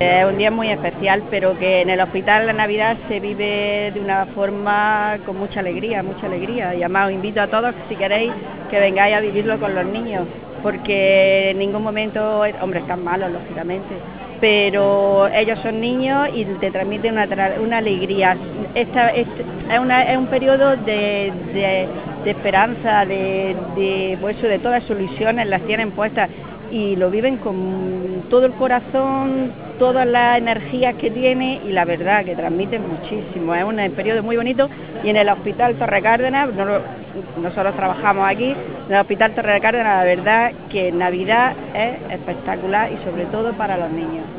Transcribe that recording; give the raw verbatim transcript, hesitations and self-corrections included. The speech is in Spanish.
Es un día muy especial, pero que en el hospital la Navidad se vive de una forma con mucha alegría, mucha alegría. Y además os invito a todos, si queréis, que vengáis a vivirlo con los niños, porque en ningún momento, hombre, están malos, lógicamente, pero ellos son niños y te transmiten una, una alegría. Esta, este, es, una, es un periodo de, de, de esperanza, de, de, pues eso, de todas sus ilusiones, las tienen puestas y lo viven con todo el corazón, todas las energías que tiene y la verdad que transmiten muchísimo. Es un periodo muy bonito y en el Hospital Torre Cárdenas, nosotros trabajamos aquí, en el Hospital Torre Cárdenas, la verdad que Navidad es espectacular y sobre todo para los niños.